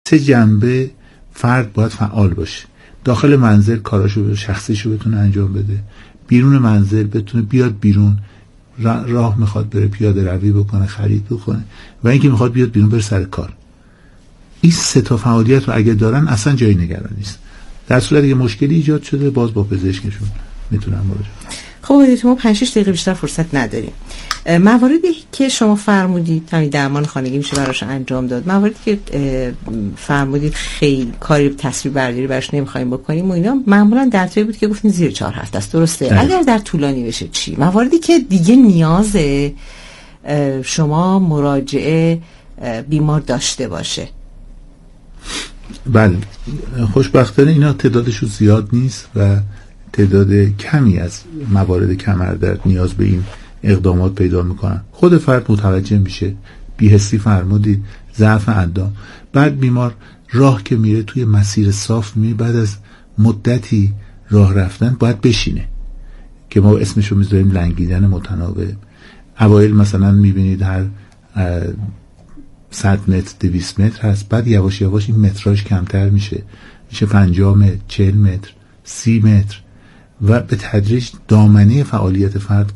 سه جنبه فرد باید فعال باشه. داخل منزل کاراشو شخصیشو بتونه انجام بده، بیرون منزل بتونه بیاد بیرون، راه میخواد بره پیاده روی بکنه، خرید بکنه، و اینکه میخواد بیاد بیرون بره سر کار. این سه تا فعالیت رو اگه دارن اصلا جایی نگران نیست. در صورتی که مشکلی ایجاد شده باز با پزشکشون میتونن مراجعه. خب ما 5-6 دقیقه بیشتر فرصت نداریم. مواردی که شما فرمودید همین درمان خانگی میشه براش انجام داد، مواردی که فرمودید خیلی کاری تصویر برداری براش نمیخوایم بکنیم و اینا معمولا در طوری بود که گفتین زیر 4 هفته است، درسته؟ اگر در طولانی بشه چی؟ مواردی که دیگه نیاز شما مراجعه بیمار داشته باشه. بله، خوشبختانه اینا تعدادشون زیاد نیست و تعداد کمی از موارد کمردرد نیاز به این اقدامات پیدا میکنن. خود فرد متوجه میشه، بی‌حسی فرمودید، ضعف اندام، بعد بیمار راه که میره توی مسیر صاف میره، بعد از مدتی راه رفتن باید بشینه که ما اسمشو میذاریم لنگیدن متناوب. اوایل مثلا میبینید هر 100 متر 200 متر هست، بعد یواش یواش این متراژ کمتر میشه 50 متر 40 متر 30 متر و به تدریج دامنه فعالیت فرد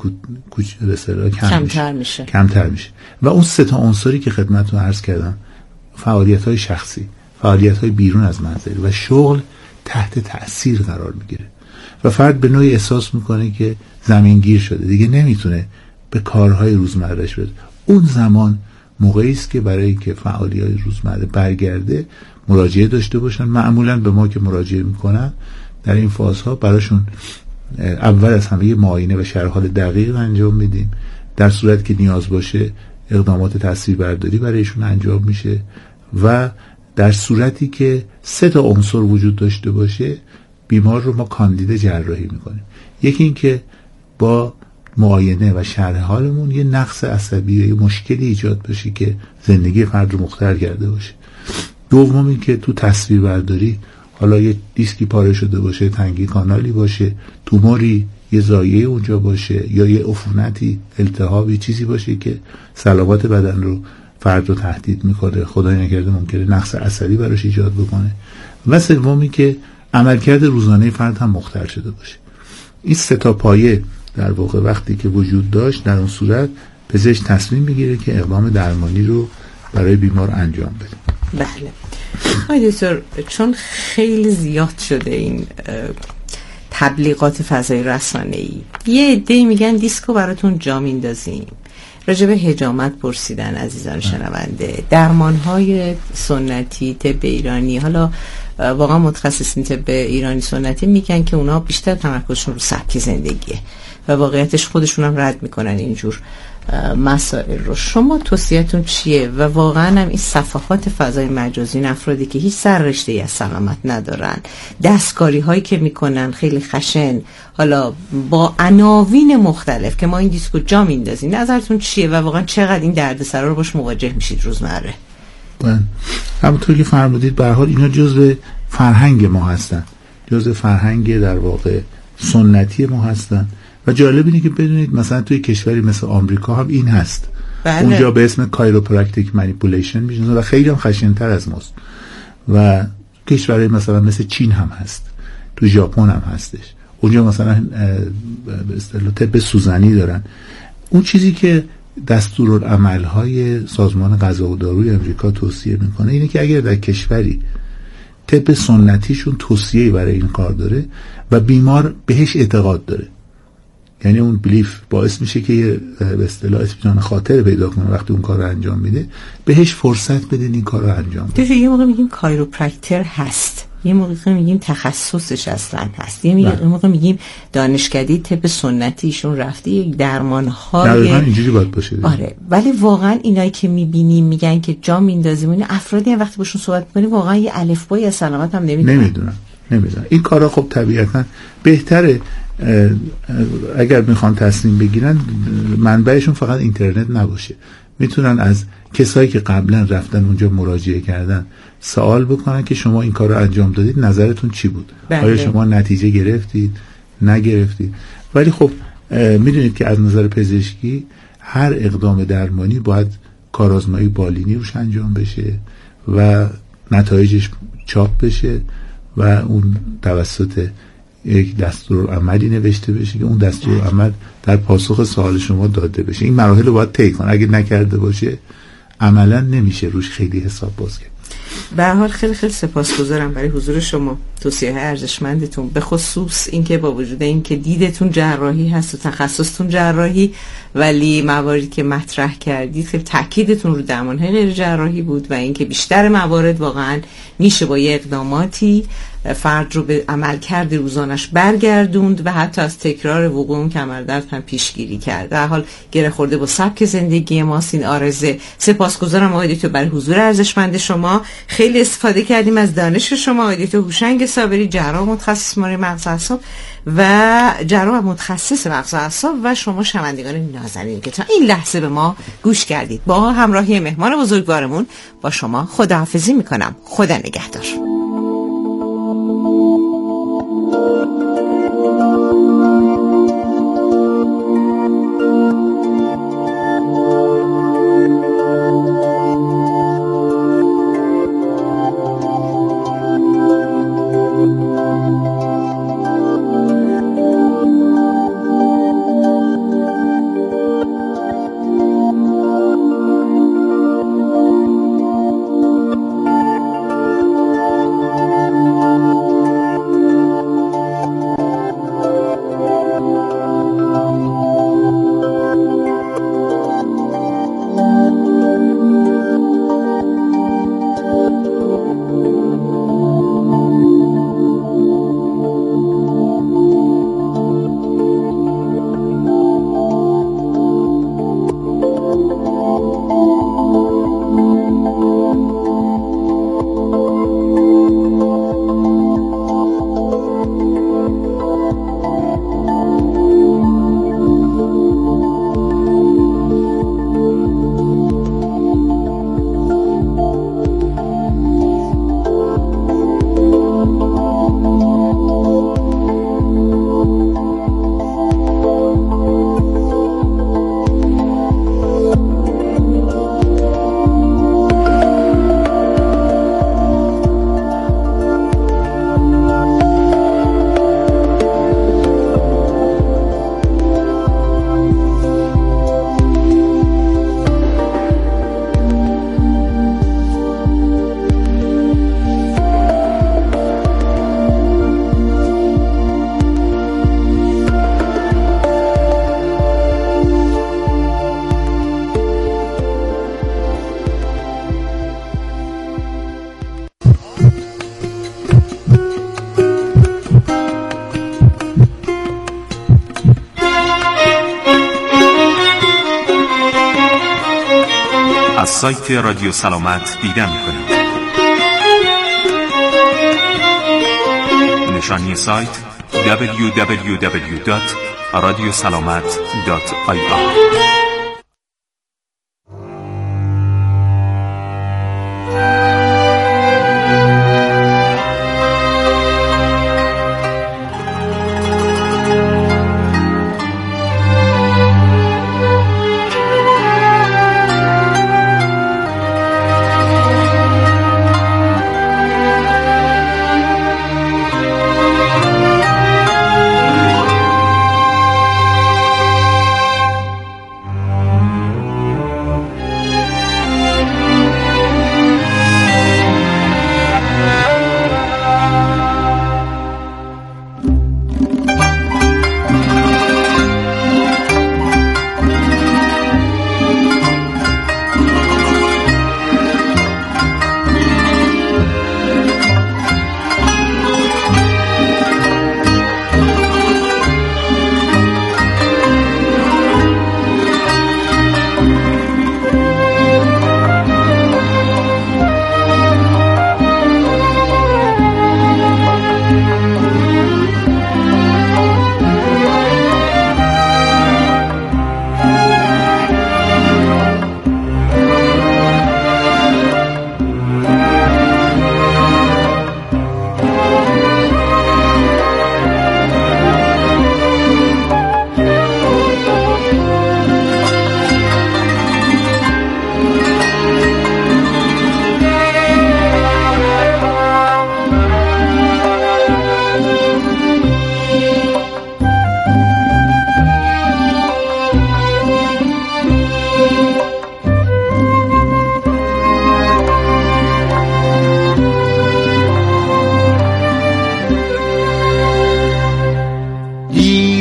کمتر میشه و اون سه تا عنصری که خدمتتون عرض کردم، فعالیت‌های شخصی، فعالیت‌های بیرون از منزل و شغل، تحت تأثیر قرار میگیره و فرد به نوعی احساس میکنه که زمینگیر شده، دیگه نمیتونه به کارهای روزمرهش برسه. اون زمان موقعی است که برای که فعالیت‌های روزمره برگرده مراجعه داشته باشن. معمولاً به ما که مراجعه میکنن در این فازها براشون اول از همه یه معاینه و شرح حال دقیق انجام میدیم. در صورت که نیاز باشه اقدامات تصویربرداری برایشون انجام میشه و در صورتی که سه تا عنصر وجود داشته باشه بیمار رو ما کاندید جراحی میکنیم. یکی این که با معاینه و شرح حالمون یه نقص عصبی یا یه مشکلی ایجاد بشه که زندگی فرد رو مختل کرده باشه. دوم این که تو تصویربرداری حالا یه دیسکی پاره شده باشه، تنگی کانالی باشه، توموری، یه زایه اونجا باشه یا یه عفونتی، التهابی، چیزی باشه که سلامت بدن رو فرد رو تهدید میکنه، خدای نکرده ممکنه نقص عصبی براش ایجاد بکنه. و سومی که عملکرد روزانه فرد هم مختل شده باشه. این سه تا پایه در واقع وقتی که وجود داشت، در اون صورت پزشک تصمیم میگیره که اقدام درمانی رو برای بیمار انجام بده. بله. آقای دکتر، چون خیلی زیاد شده این تبلیغات فضای رسانه‌ای، یه عده‌ای میگن دیسکو براتون جا میندازیم، راجع به حجامت پرسیدن عزیزان شنونده، درمان‌های سنتی طب ایرانی، حالا واقعا متخصصین طب ایرانی سنتی میگن که اونا بیشتر تمرکزشون رو سبک زندگیه و واقعیتش خودشون هم رد میکنن اینجور مسائل رو. شما توصیه‌تون چیه؟ و واقعا هم این صفحات فضای مجازی، افرادی که هیچ سررشته‌ای از سلامت ندارن، دستکاری هایی که میکنن خیلی خشن، حالا با عناوین مختلف که ما این دیسکو جا میندازیم، نظرتون چیه و واقعا چقدر این دردسرا رو باش مواجه میشید روزمره؟ همونطور که فرمودید به هر حال اینا جزء فرهنگ ما هستن، جزء فرهنگ در واقع سنتی ما هستن و جالب اینه که بدونید مثلا توی کشوری مثل آمریکا هم این هست. بله. اونجا به اسم کایروپرکتیک مانیپولیشن میشناسن و خیلی هم خشن‌تر از ماست و کشورهای مثلا مثل چین هم هست، تو ژاپن هم هستش. اونجا مثلا به اصطلاح طب سوزنی دارن. اون چیزی که دستورالعمل‌های سازمان غذا و داروی آمریکا توصیه میکنه اینه که اگر در کشوری طب سنتیشون توصیه‌ای برای این کار داره و بیمار بهش اعتقاد داره، یعنی اون بلیف باعث میشه که به اصطلاح اطمینان خاطر پیدا کنه وقتی اون کار رو انجام میده، بهش فرصت بدین این کار رو انجام بده. یه موقع میگیم کایروپرکتر هست، یه موقع میگیم تخصصش اصلا هست، یه موقع میگیم دانشکده طب سنتی ایشون رفته یک درمان‌های اینجوری باید باشه. آره، ولی واقعا اینایی که میبینیم میگن که جا میندازیم، این افرادی هم وقتی باشون صحبت می‌کنیم واقعا یه الفبای از سلامت هم نمیدونن. این کارا خب طبیعتا بهتره اگر میخوان تصمیم بگیرن منبعشون فقط اینترنت نباشه، میتونن از کسایی که قبلا رفتن اونجا مراجعه کردن سوال بکنن که شما این کار رو انجام دادید، نظرتون چی بود؟ بله. آیا شما نتیجه گرفتید؟ نگرفتید؟ ولی خب میدونید که از نظر پزشکی هر اقدام درمانی باید کارآزمایی بالینی روش انجام بشه و نتایجش چاپ بشه و اون توسط یک دستورالعملی نوشته بشه که اون دستورالعمل در پاسخ سوال شما داده بشه. این مراحل رو باید طی کنه. اگه نکرده باشه عملا نمیشه روش خیلی حساب باز کرد. به هر حال خیلی خیلی سپاسگزارم برای حضور شما، توصیه ارزشمندتون، به خصوص اینکه با وجود اینکه دیدتون جراحی هست و تخصصتون جراحی، ولی مواردی که مطرح کردید خیلی تاکیدتون رو درمان‌های غیر جراحی بود و اینکه بیشتر موارد واقعا میشه با یه اقداماتی فرد رو به عملکرد روزانش برگردوند و حتی از تکرار وقوع اون کمردرد هم پیشگیری کرد. در حال گره خورده با سبک زندگی ماست این آرزه. سپاسگزارم آقای دکتر برای حضور ارزشمند شما. خیلی استفاده کردیم از دانش شما آقای دکتر هوشنگ صابری، جراح متخصص بیماری مغز و اعصاب و جراح متخصص مغز و اعصاب و شما شنوندگان نازنین که تا این لحظه به ما گوش کردید. با همراهی مهمان بزرگوارمون با شما خداحافظی میکنم. خدا نگهدار. سایت رادیو سلامت دیدن کنید. نشانی سایت www.radiosalamat.ir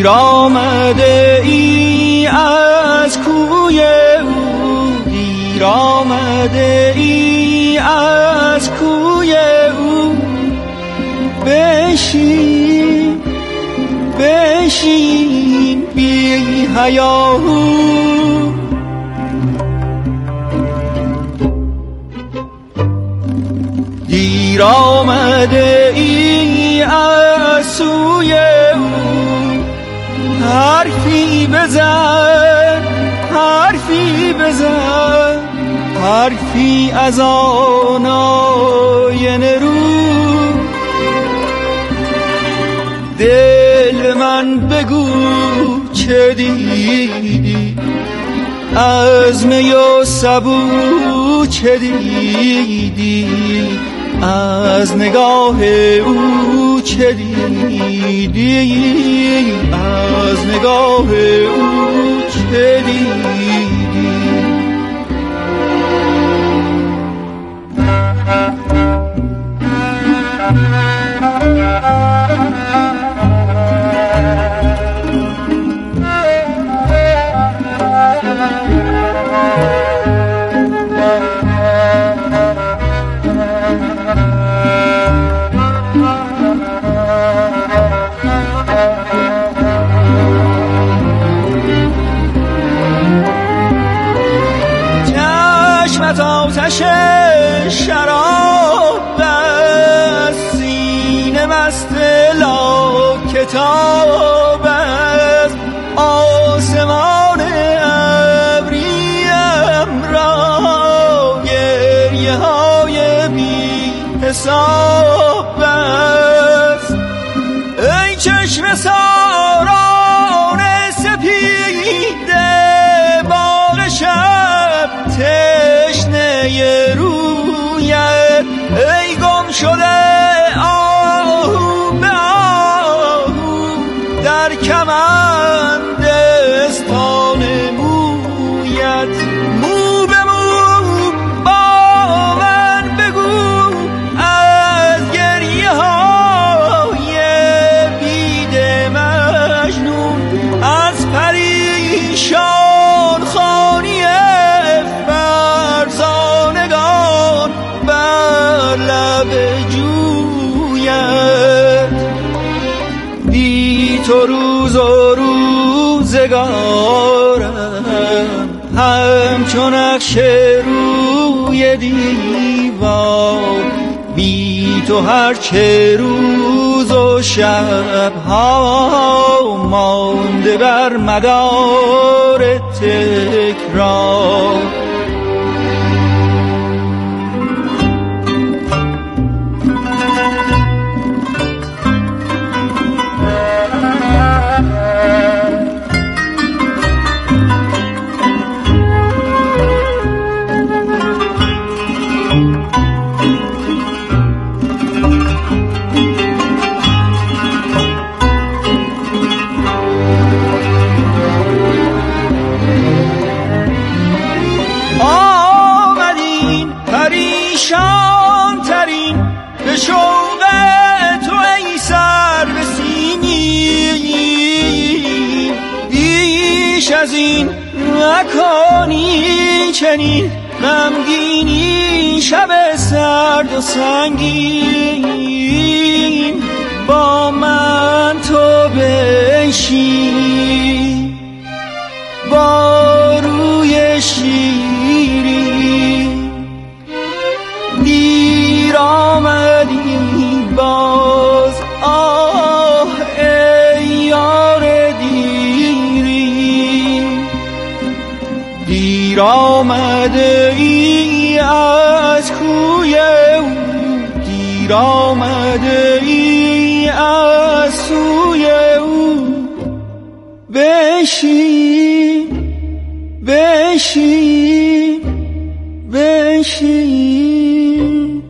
دیر آمده ای از کوی او، دیر آمده ای از کوی او. بشین بشین بی حیاهو، دیر آمده ای از سوی او. حرفی بزن حرفی بزن، حرفی از آن آینه رو. دل من بگو چه دیدی از می و سبو، چه دیدی از نگاه او، چه دیدی از نگاه او، چه دیدی. آتش شراب از سینه مست لا کتاب است. آسمان ابریم را گریه های بی حساب است. ای چشم ساران سپیده باغ شب تشنه رویت، ای گم شده آهو به آهو در کمندستان مویت. مو به مو با من بگو از گریه های بید مجنون، از پریشان خانی فرزانگان بر لب جویت. بی تو روز و روزگارم همچون نقش روی دیوار. بی تو هرچه روز و شبها مانده بر مدار تکرار. از این نکنی چنین غمگینی شب سرد و سنگین. با من تو بنشین با روی شیرین. دیر آمدی باز آه ای یار دیری. دیر آمده ای از کوی او، دیر آمده ای از سوی او. بشین بشین بشین.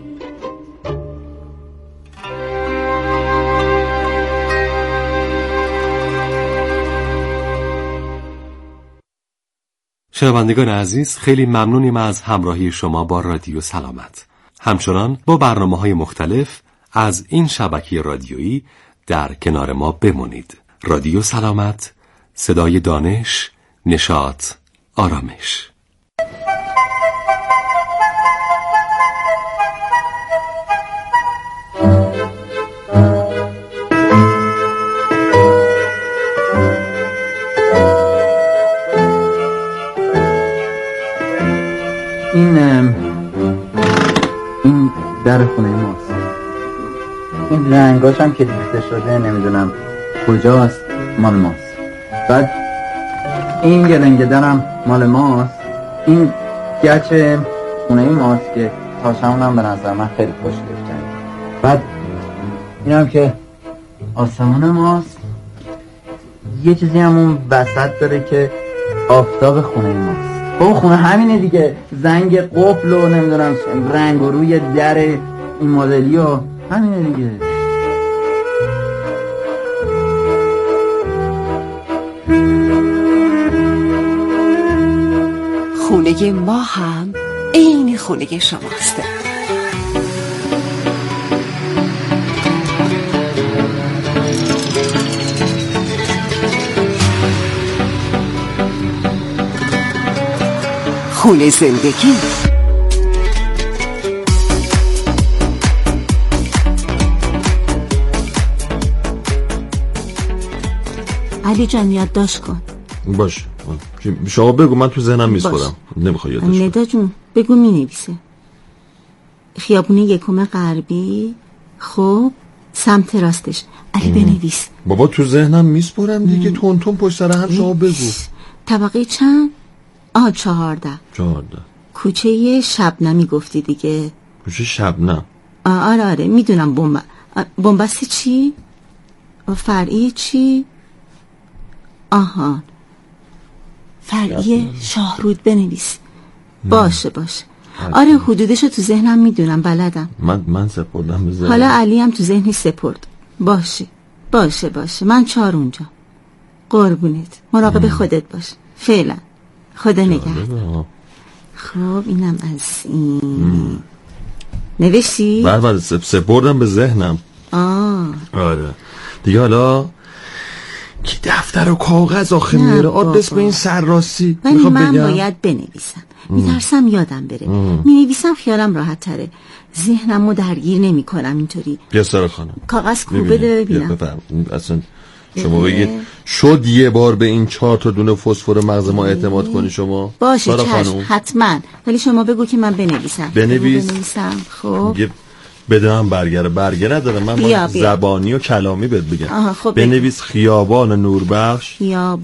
شنوندگان عزیز، خیلی ممنونیم از همراهی شما با رادیو سلامت. همچنان با برنامه‌های مختلف از این شبکه رادیویی در کنار ما بمونید. رادیو سلامت، صدای دانش، نشاط، آرامش. این در خونه ماست. این رنگاش هم که ریخته شده نمیدونم کجاست، مال ماست. بعد این گلنگه درم مال ماست. این گچ خونه ماست که تاشمون هم به نظر من خیلی خوشگل کرد. بعد این هم که آسمون ماست. یه چیزی هم اون وسط داره که آفتاب خونه ماست. او خونه همینه دیگه، زنگ قفل و نمیدونم رنگ و روی در این مدلی و همینه دیگه. خونه ما هم عین خونه شماست. خونه زندگی. علی جان یادداشت کن. باش شما بگو، من تو ذهنم میسپرم. نمیخوای یادداشت کنم. ندا جون بگو مینویسه. خیابون یکم غربی، خب سمت راستش. علی بنویس. بابا تو ذهنم میسپرم دیگه. تون تون پشت سر هم شما بگو. طبقه چند؟ 14. کوچه شبنمی گفتی دیگه. کوچه شبنم. آره میدونم. بنبست چی؟ فرعی چی؟ آها فرعی شاهرود بنویس. باشه آره حدودشو تو ذهنم میدونم، بلدم. من سپردم به ذهنم. حالا علی هم تو ذهنش سپرد. باشه من 4 اونجا. قربونت، مراقب خودت باش. فعلا خدا نگهدار. خب اینم از این. نوشتی؟ بله سپردم به ذهنم. آره دیگه. حالا کی دفتر و کاغذ آخه میاره؟ آدرس به این سرراستی. ولی من باید بنویسم. میترسم یادم بره. مینویسم خیالم راحت تره. ذهنمو درگیر نمی کنم اینطوری. بیا سر خانم کاغذ کو بده ببینم. اصلا شما بگید شد یه بار به این 4 تا دونه فسفر مغز ما اعتماد کنی شما؟ باشه چشم حتما. ولی شما بگو که من بنویسم. بنویسم. خب بده من برگه ندارم. من زبانی و کلامی بهت بگم. خب بنویس خیابان نوربخش.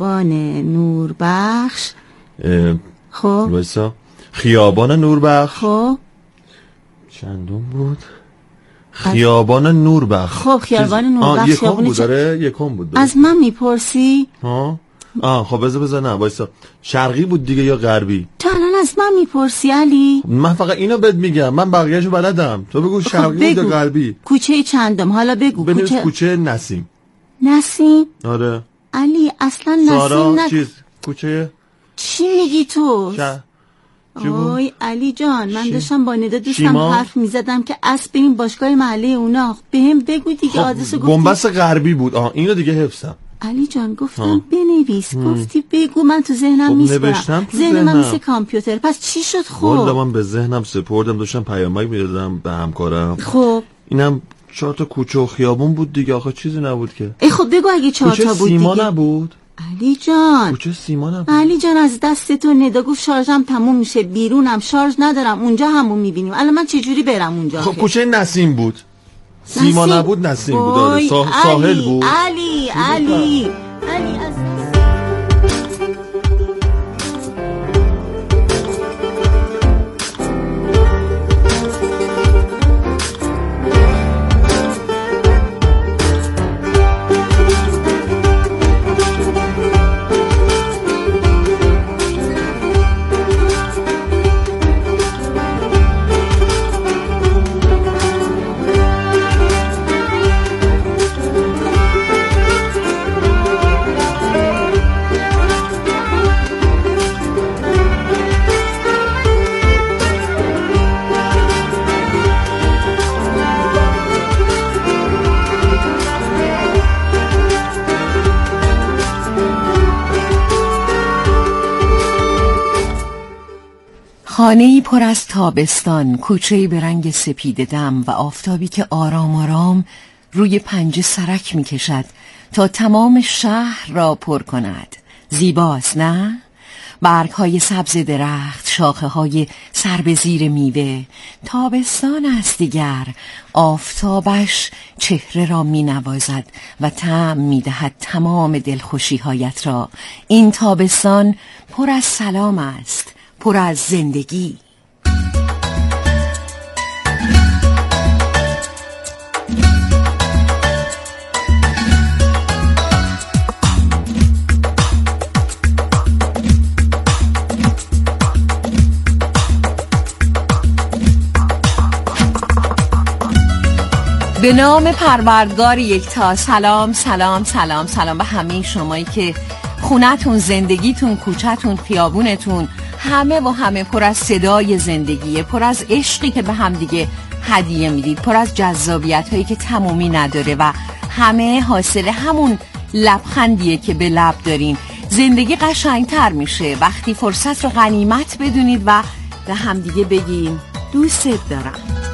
خب وایسا. خیابان نوربخش. خب چندم بود؟ خیابان نوربخش. خب خیابان نوربخش یکم بود. از من میپرسی؟ خب بذار نه وایسا. شرقی بود دیگه یا غربی؟ تو الان از من میپرسی علی؟ من فقط اینو بهت میگم، من بقیه‌شو بلدم. تو بگو شرقی بود یا غربی. کوچه چندم؟ حالا بگو. بنویس کوچه نسیم. آره علی اصلا نسیم کوچه چی میگی تو؟ آی علی جان من داشتم با ندا دوستم حرف میزدم که اسب این باشگاه محله اونا. بهم بگو دیگه. آدرسو گفتی بنبست غربی بود. اینو دیگه حفظم. علی جان گفتم بنویس. گفتی بگو. من تو ذهنم میسپرم. ذهن من مثل کامپیوتر. پس چی شد؟ خب والا من به ذهنم سپردم. داشتم پیامک میدادم به همکارم. خب اینم 4 تا کوچه و خیابون بود دیگه. آخه چیزی نبود که. خب بگو اگه 4 تا بود دیگه. کوچه سیما نبود علی جان. کوچه سیما نبود علی جان. از دست تو ندا گفت شارژم تموم میشه، بیرونم شارژ ندارم، اونجا همون میبینیم. الان من چجوری برم اونجا؟ خب کوچه نسیم بود. سیما نبود نسیم بود. ساحل بود. علی از خانه‌ای پر از تابستان، کوچه‌ای به رنگ سپید دم و آفتابی که آرام آرام روی پنجه سرک می‌کشد تا تمام شهر را پر کند. زیباست نه؟ برگ‌های سبز درخت، شاخه‌های سر به زیر میوه. تابستان است دیگر. آفتابش چهره را می‌نوازد و طعم می‌دهد تمام دلخوشی‌هایت را. این تابستان پر از سلام است، پر از زندگی. به نام پروردگار یکتا. سلام سلام سلام سلام به همه شمایی که خونتون، زندگیتون، کوچه‌تون، خیابونتون همه و همه پر از صدای زندگیه، پر از عشقی که به هم دیگه هدیه میدید، پر از جذابیت هایی که تمومی نداره و همه حاصل همون لبخندیه که به لب دارین. زندگی قشنگتر میشه وقتی فرصت رو غنیمت بدونید و به هم دیگه بگین دوست دارم.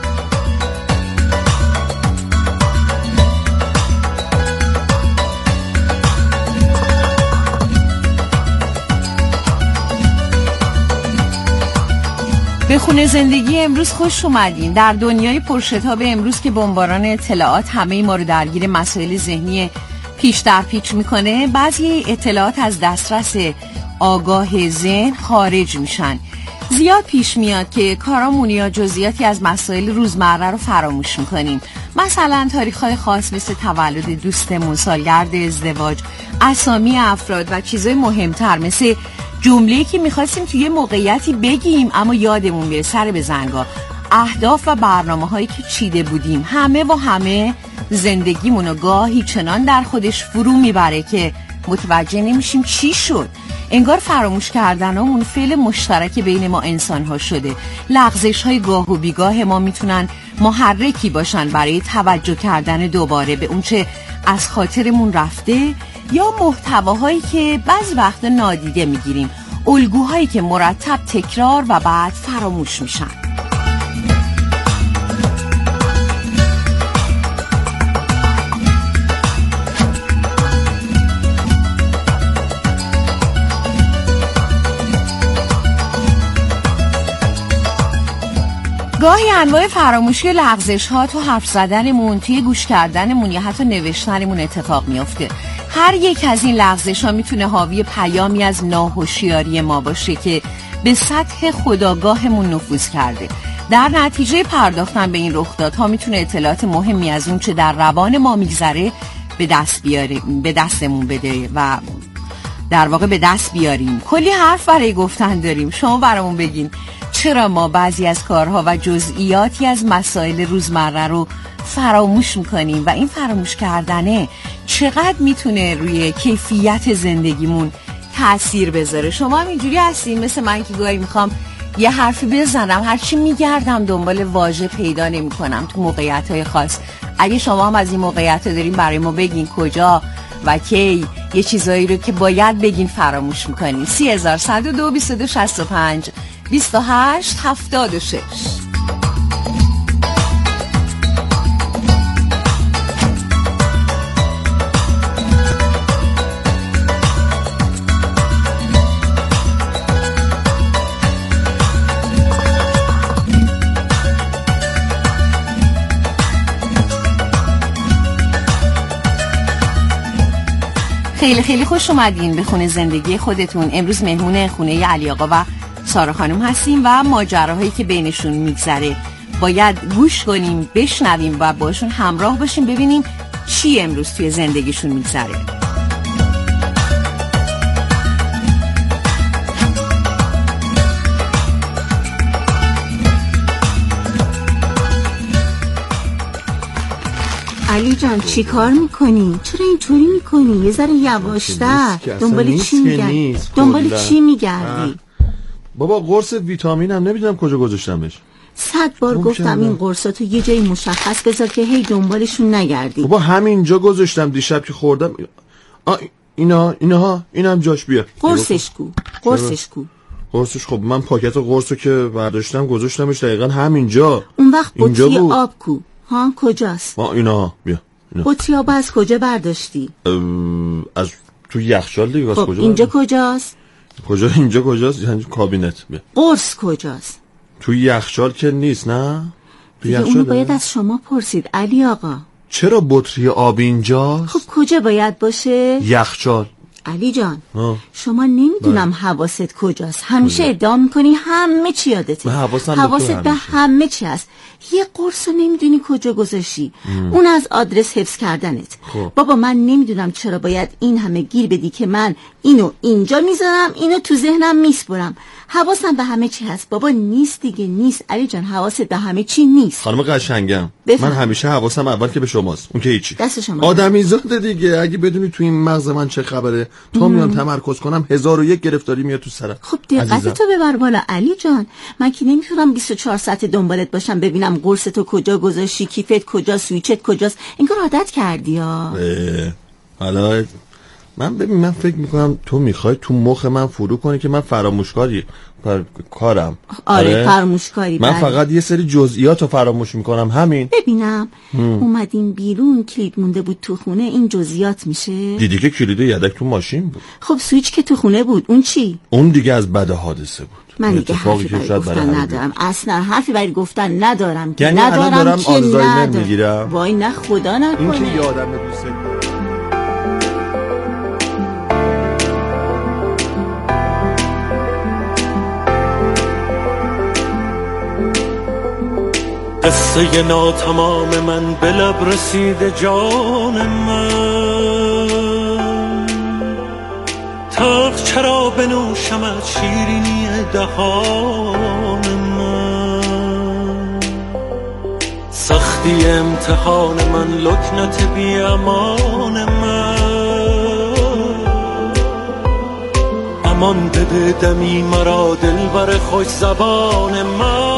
به خونه زندگی امروز خوش اومدین. در دنیای پرشتاب امروز که بمباران اطلاعات همه ما رو درگیر مسائل ذهنی پیش در پیچ میکنه، بعضی اطلاعات از دسترس آگاه ذهن خارج میشن. زیاد پیش میاد که کارامون یا جزئیاتی از مسائل روزمره رو فراموش میکنیم. مثلا تاریخ‌های خاص مثل تولد دوستمون، سالگرد ازدواج، اسامی افراد و چیزای مهمتر مثل جمله‌ای که می‌خواستیم توی موقعیتی بگیم اما یادمون میره سر به زنگا، اهداف و برنامه‌هایی که چیده بودیم. همه و همه زندگیمونو گاهی چنان در خودش فرو میبره که متوجه نمیشیم چی شد. انگار فراموش کردنامون فعل مشترک بین ما انسان‌ها شده. لغزش‌های گاه و بیگاه ما میتونن محرکی باشن برای توجه کردن دوباره به اونچه از خاطرمون رفته یا محتواهایی که بعضی وقت نادیده میگیریم، الگوهایی که مرتب تکرار و بعد فراموش میشن. گاهی انواع فراموشی لغزش ها تو حرف زدنمون، توی گوش کردنمون یا حتی نوشتنمون اتفاق میفته. هر یک از این لغزش ها میتونه حاوی پیامی از ناهوشیاری ما باشه که به سطح خودآگاهمون نفوذ کرده. در نتیجه پرداختن به این رخدادها میتونه اطلاعات مهمی از اون چه در روان ما میگذره به دستمون بده و در واقع به دست بیاریم. کلی حرف برای گفتن داریم. شما برامون بگین چرا ما بعضی از کارها و جزئیاتی از مسائل روزمره رو فراموش میکنیم و این فراموش کردنه چقدر میتونه روی کیفیت زندگیمون تأثیر بذاره. شما هم اینجوری هستین مثل من که گاهی میخوام یه حرفی بزنم، هرچی میگردم دنبال واژه پیدا نمیکنم تو موقعیت‌های خاص. اگه شما هم از این موقعیت‌ها دارین برای ما بگین کجا و کی یه چیزایی رو که باید بگین فراموش میکنین. 3102 2265 28 76. خیلی خیلی خوش اومدین به خونه زندگی خودتون. امروز مهمون خونه علی آقا و سارا خانم هستیم و ماجراهایی که بینشون میگذره باید گوش کنیم، بشنویم و باشون همراه باشیم ببینیم چی امروز توی زندگیشون میگذره. علی جان چی کار میکنی؟ چرا اینطوری میکنی؟ یه ذره یواشتر. دنبال چی میگردی؟ دنبال چی میگردی؟ بابا قرص ویتامین هم نمیدونم کجا گذاشتمش. 100 بار گفتم این قرصاتو یه جای مشخص بذار که هی دنبالشون نگردی. بابا همینجا گذاشتم دیشب که اینها اینم جاش بیا. قرصش کو. قرصش خب من پاکت قرصو که برداشتم گذاشتمش دقیقاً همینجا. اون وقت بطری آب کو؟ ها کجاست؟ اینا بیا. بطری آب از کجا برداشتی؟ از تو یخچال دیگه. از کجا؟ اینجا کجاست؟ اینجا کجاست؟ یعنی کابینت. بیا. قرص کجاست؟ تو یخچال که نیست نه؟ تو یخچال اونو باید از شما پرسید علی آقا. چرا بطری آب اینجاست؟ خب کجا باید باشه؟ یخچال. علی جان شما نمیدونم حواست کجاست. همیشه ادعا میکنی همه چی یادته. حواست به همه چی هست. یه قرصو نمیدونی کجا گذاشتی. اون از آدرس حفظ کردنت. بابا من نمیدونم چرا باید این همه گیر بدی که من اینو اینجا میذارم اینو تو ذهنم میسپرم. حواسم به همه چی هست. بابا نیست دیگه، نیست علی جان، حواست به همه چی نیست. خانم قشنگم من همیشه حواسم اول که به شماست. اون که هیچی. دست شما. آدمی زاده دیگه. اگه بدونی تو این مغز من چه خبره تا میام تمرکز کنم 1001 گرفتاری میاد تو سرم. خب دقتتو ببر بالا علی جان. من که نمیتونم 24 ساعت دنبالت باشم ببینم قرصتو کجا گذاشتی، کیفت کجا، سویچت کجاست. انگار عادت کردی ها. حالا من فکر میکنم تو میخوای تو مخ من فرو کنی که من فراموشکاری کارم. آره فراموشکاری. من فقط یه سری جزئیاتو فراموش میکنم همین. ببینم اومدین بیرون کلید مونده بود تو خونه، این جزئیات میشه؟ دیدی که کلید یدک تو ماشین بود. خب سویچ که تو خونه بود اون چی؟ اون دیگه از بعد حادثه بود. من دیگه حرفی برای گفتن ندارم. اصلا حرفی برای گفتن ندارم که یعنی ندارم که آلزایمر میگیرم. وای نه خدا نکنه. این که یادم دوست قصه ناتمام من به لب رسیده جان من، تلخ چرا بنوشم از شیرینی دهان من، سختی امتحان من لکنت بی امان من، امان بده دمی مرا دلبر خوش زبان من،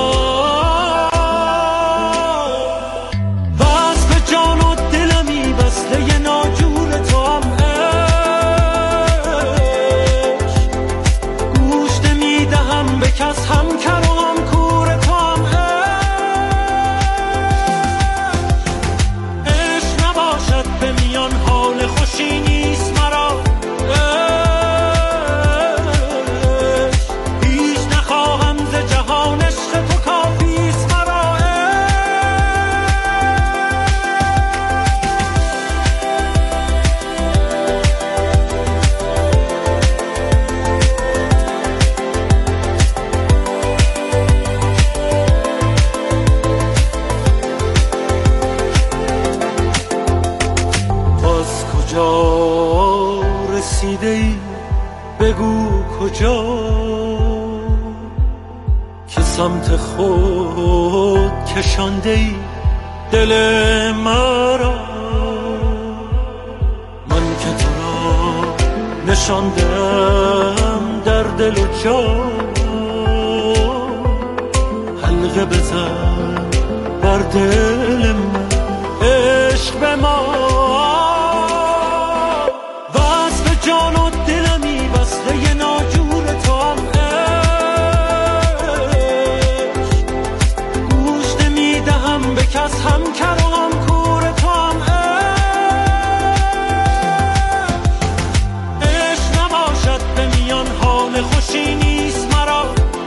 سمت خود کشانده ای دل مرا، من که تو را نشاندم در دل و جان، حلقه بزن بر دل من عشق به ما، وصف جان و دلمی وصله ناجور تو هم به کس هم کر و هم کور تو هم عشق نباشد به میان حال خوشی نیست مرا،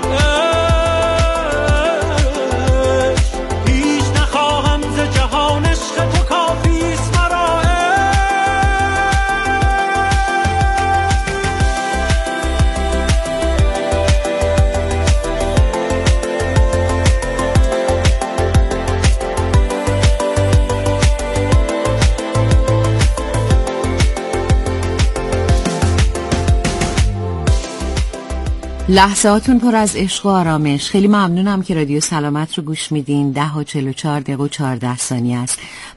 هیچ نخواهم ز جهان عشق تو کافیست مرا. لحظاتون پر از عشق و آرامش. خیلی ممنونم که رادیو سلامت رو گوش میدین. 10:44 و 14 ثانیه است.